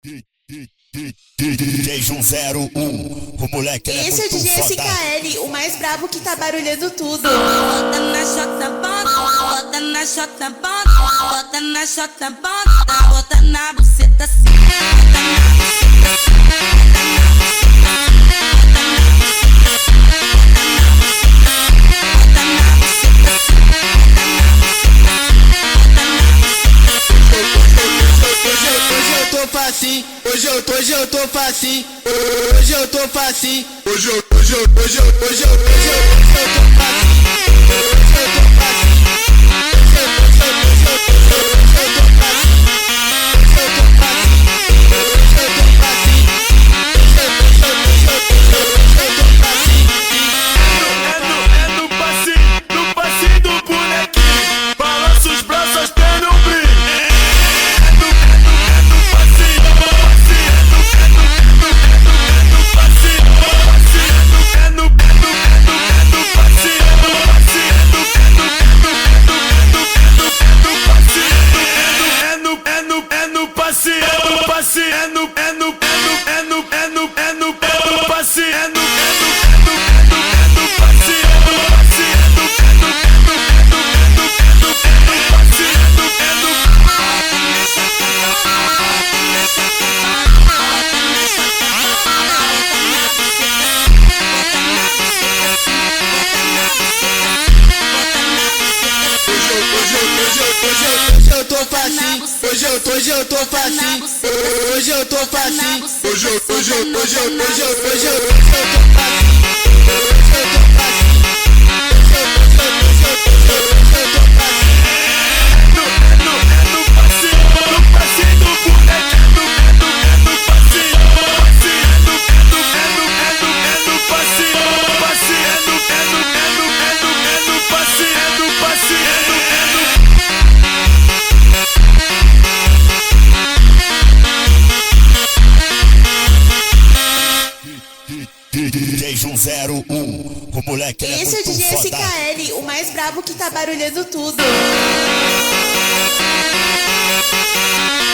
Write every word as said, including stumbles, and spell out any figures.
D J João zero um, o moleque é Esse é o muito D J foda. S K L, o mais brabo que tá barulhando tudo. Bota na chota bota, bota na chota bota, bota na chota bota, bota na buceta assim, bota na buceta assim, bota na buceta assim, bota na buceta assim, bota na buceta assim, bota na buceta assim, Hoje eu tô facinho, hoje eu tô, hoje eu tô facinho, hoje eu tô facinho, hoje eu, hoje eu, hoje eu, hoje eu, hoje eu, hoje eu tô facinho, hoje eu tô facinho, hoje eu, hoje eu, hoje eu, hoje eu tô facinho, hoje eu tô facinho, hoje eu tô facinho, hoje eu, hoje eu, hoje eu, hoje eu tô facinho. É no, é no passinho, no passinho do bonequinho, balança os braços, as pernas não brilham. É no, é no, é no, é no, é no, é no, é no passe, é no, é no, é no, é no, é no passe, é no passe, é no, é no, é no, é no, é no, é no, é no passe, é no, é no. Hoje eu tô facinho, hoje eu tô, hoje eu tô facinho, hoje eu tô facinho, hoje eu, hoje eu, hoje eu, hoje eu, hoje eu, hoje eu tô facinho, hoje eu tô facinho, hoje eu, hoje eu, hoje eu, hoje eu, hoje eu tô facinho. É no, é no, é no passinho, no passinho do bonequinho, é no, é no passinho, passinho, é no, é no, é no, é no, é no passinho, passinho, é no, é no, é no, é no, é no passinho, é no passinho, é no, é no. D J João zero um, o moleque é Esse é o muito D J S K foda. L, o mais brabo que tá barulhando tudo.